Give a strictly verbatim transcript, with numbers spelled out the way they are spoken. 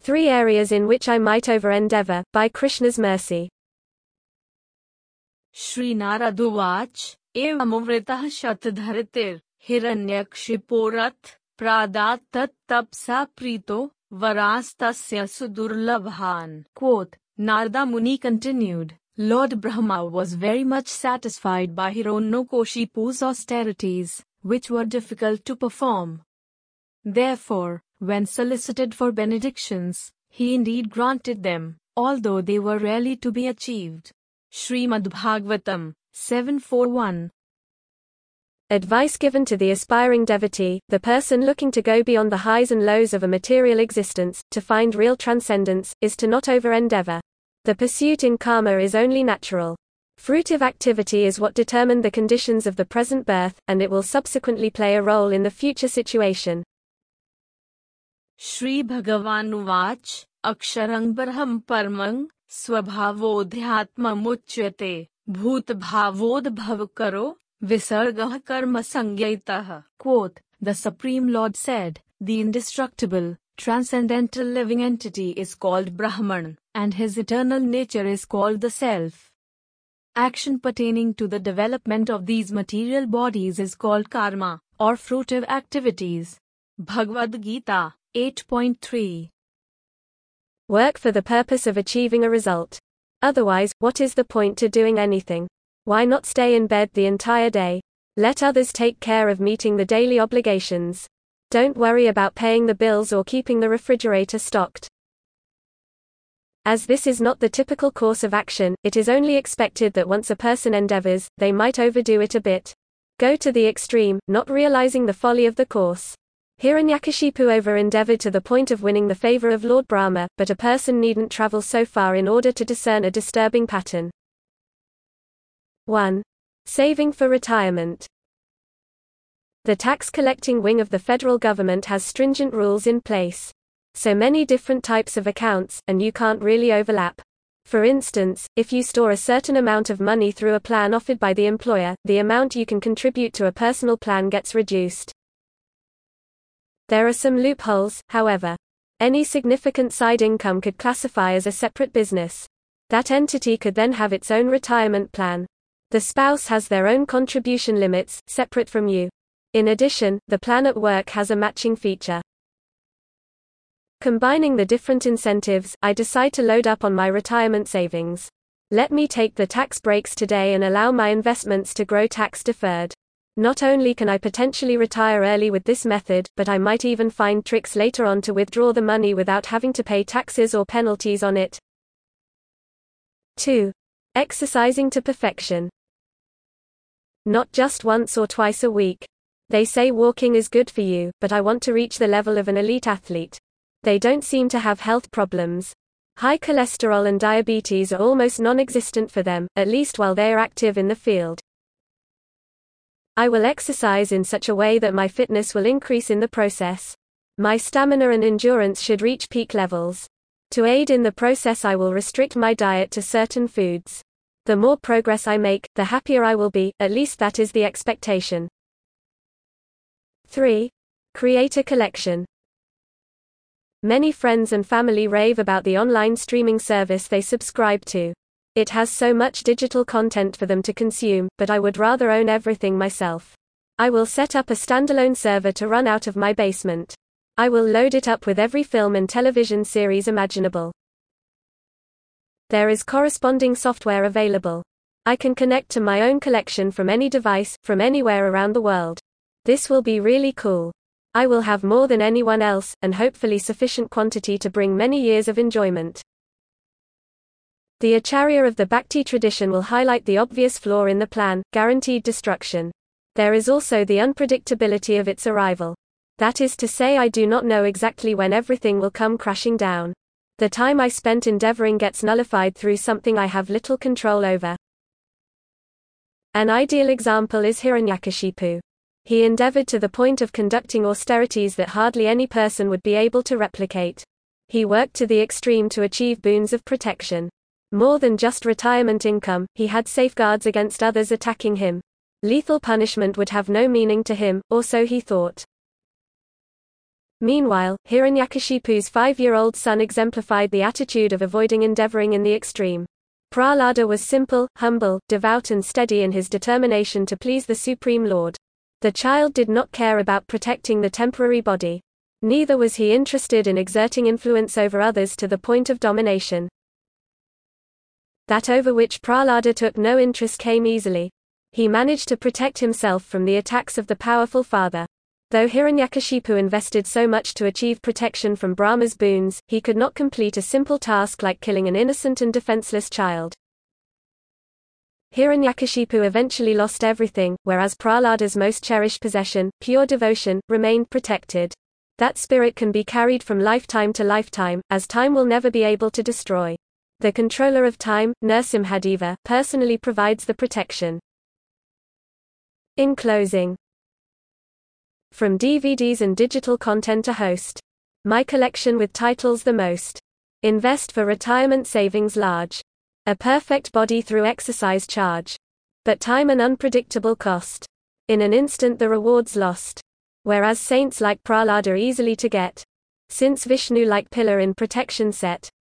Three areas in which I might over-endeavor, by Krishna's mercy. श्रीनारदुवाच एवमवृतः शतधरतिर् हिरण्यक्षिपोरथ प्रादात् तत्तपसा Preeto varastasya sudurlabhan. Quote, Narada Muni continued, Lord Brahma was very much satisfied by Hiranyakashipu's austerities, which were difficult to perform. Therefore, when solicited for benedictions, he indeed granted them, although they were rarely to be achieved. Srimad Bhagavatam, seven forty-one. Advice given to the aspiring devotee, the person looking to go beyond the highs and lows of a material existence, to find real transcendence, is to not over-endeavor. The pursuit in karma is only natural. Fruitive activity is what determined the conditions of the present birth, and it will subsequently play a role in the future situation. Shri Bhagavan Uvach, Aksharang Braham Paramang, Swabhavodhyatmam Uchyate, Bhut Bhavodbhav Karo, Visargah Karma Sangyayitah. Quote, the Supreme Lord said, the indestructible, transcendental living entity is called Brahman, and his eternal nature is called the Self. Action pertaining to the development of these material bodies is called karma, or fruitive activities. Bhagavad Gita, eight point three. Work for the purpose of achieving a result. Otherwise, what is the point to doing anything? Why not stay in bed the entire day? Let others take care of meeting the daily obligations. Don't worry about paying the bills or keeping the refrigerator stocked. As this is not the typical course of action, it is only expected that once a person endeavors, they might overdo it a bit. Go to the extreme, not realizing the folly of the course. Hiranyakashipu over-endeavored to the point of winning the favor of Lord Brahma, but a person needn't travel so far in order to discern a disturbing pattern. one. Saving for retirement. The tax-collecting wing of the federal government has stringent rules in place. So many different types of accounts, and you can't really overlap. For instance, if you store a certain amount of money through a plan offered by the employer, the amount you can contribute to a personal plan gets reduced. There are some loopholes, however. Any significant side income could classify as a separate business. That entity could then have its own retirement plan. The spouse has their own contribution limits, separate from you. In addition, the plan at work has a matching feature. Combining the different incentives, I decide to load up on my retirement savings. Let me take the tax breaks today and allow my investments to grow tax deferred. Not only can I potentially retire early with this method, but I might even find tricks later on to withdraw the money without having to pay taxes or penalties on it. two. Exercising to perfection. Not just once or twice a week. They say walking is good for you, but I want to reach the level of an elite athlete. They don't seem to have health problems. High cholesterol and diabetes are almost non-existent for them, at least while they are active in the field. I will exercise in such a way that my fitness will increase in the process. My stamina and endurance should reach peak levels. To aid in the process, I will restrict my diet to certain foods. The more progress I make, the happier I will be, at least that is the expectation. three. Create a collection. Many friends and family rave about the online streaming service they subscribe to. It has so much digital content for them to consume, but I would rather own everything myself. I will set up a standalone server to run out of my basement. I will load it up with every film and television series imaginable. There is corresponding software available. I can connect to my own collection from any device, from anywhere around the world. This will be really cool. I will have more than anyone else, and hopefully sufficient quantity to bring many years of enjoyment. The Acharya of the Bhakti tradition will highlight the obvious flaw in the plan, guaranteed destruction. There is also the unpredictability of its arrival. That is to say, I do not know exactly when everything will come crashing down. The time I spent endeavoring gets nullified through something I have little control over. An ideal example is Hiranyakashipu. He endeavored to the point of conducting austerities that hardly any person would be able to replicate. He worked to the extreme to achieve boons of protection. More than just retirement income, he had safeguards against others attacking him. Lethal punishment would have no meaning to him, or so he thought. Meanwhile, Hiranyakashipu's five-year-old son exemplified the attitude of avoiding endeavoring in the extreme. Prahlada was simple, humble, devout and steady in his determination to please the Supreme Lord. The child did not care about protecting the temporary body. Neither was he interested in exerting influence over others to the point of domination. That over which Prahlada took no interest came easily. He managed to protect himself from the attacks of the powerful father. Though Hiranyakashipu invested so much to achieve protection from Brahma's boons, he could not complete a simple task like killing an innocent and defenseless child. Hiranyakashipu eventually lost everything, whereas Prahlada's most cherished possession, pure devotion, remained protected. That spirit can be carried from lifetime to lifetime, as time will never be able to destroy. The controller of time, Nrsimhadeva, personally provides the protection. In closing, from D V Ds and digital content to host. My collection with titles the most. Invest for retirement savings large. A perfect body through exercise charge. But time an unpredictable cost. In an instant the rewards lost. Whereas saints like Prahlada are easily to get. Since Vishnu like pillar in protection set.